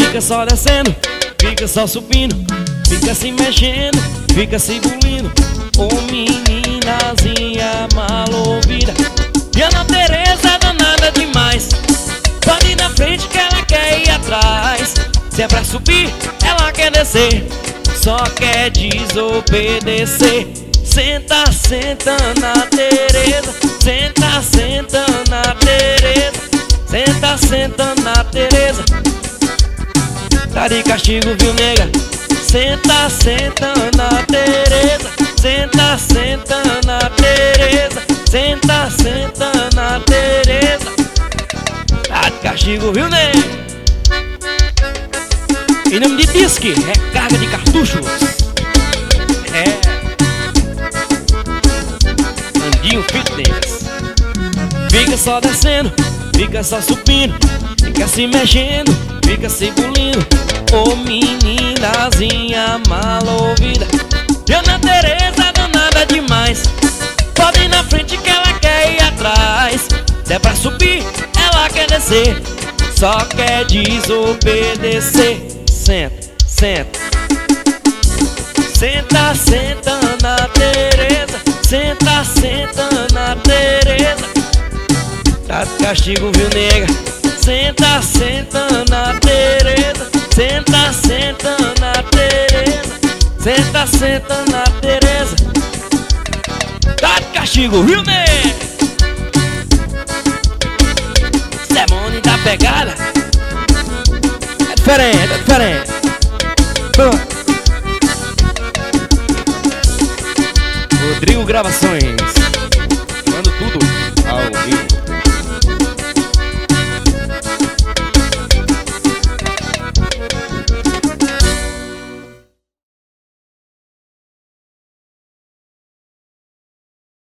Fica só descendo, fica só subindo, fica se mexendo, fica se bulindo. Ô meninazinha mal ouvida. E a Ana Tereza danada demais. Pode ir na frente que ela quer ir atrás. Se é pra subir, ela quer descer, só quer desobedecer. Senta, senta na Tereza. Senta, senta na Tereza. Senta, senta na Tereza. Tá de castigo, viu, nega? Senta, senta na Tereza. Senta, senta na Tereza. Senta, senta na Tereza. Tá de castigo, viu, nega? Em nome de Disque, recarga de cartuchos. Andinho Fitness. Fica só descendo, fica só subindo, fica se mexendo, fica se bulindo. Ô meninazinha mal ouvida. E Ana Tereza danada demais. Pode ir na frente que ela quer ir atrás. Se é pra subir, ela quer descer, só quer desobedecer. Senta, senta. Senta, senta na Tereza. Senta, senta na Tereza. Tá de castigo, viu, nega? Senta, senta na Tereza. Senta, senta na Tereza. Senta, senta na Tereza. Tá de castigo, viu, nega? Simone da pegada. É diferente, é diferente. Rodrigo Gravações. Mando tudo.